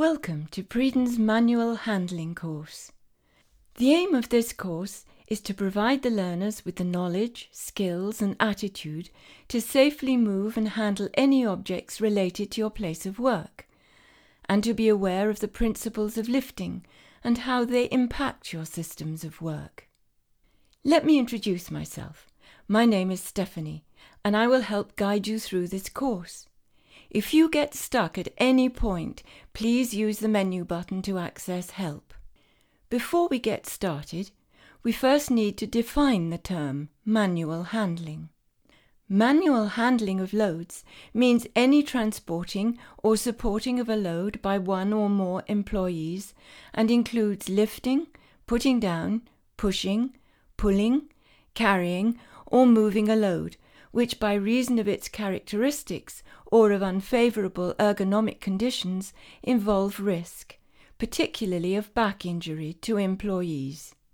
Welcome to Preden's Manual Handling course. The aim of this course is to provide the learners with the knowledge, skills and attitude to safely move and handle any objects related to your place of work, and to be aware of the principles of lifting and how they impact your systems of work. Let me introduce myself. My name is Stephanie, and I will help guide you through this course. If you get stuck at any point, please use the menu button to access help. Before we get started, we first need to define the term manual handling. Manual handling of loads means any transporting or supporting of a load by one or more employees and includes lifting, putting down, pushing, pulling, carrying or moving a load, which by reason of its characteristics or of unfavourable ergonomic conditions involve risk, particularly of back injury to employees.